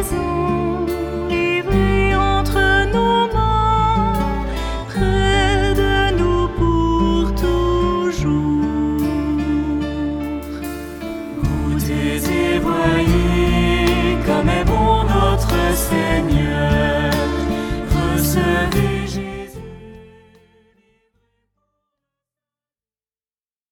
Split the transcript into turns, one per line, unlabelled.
maison, livré entre nos mains, près de nous pour toujours. Goûtez et voyez comme est bon notre Seigneur.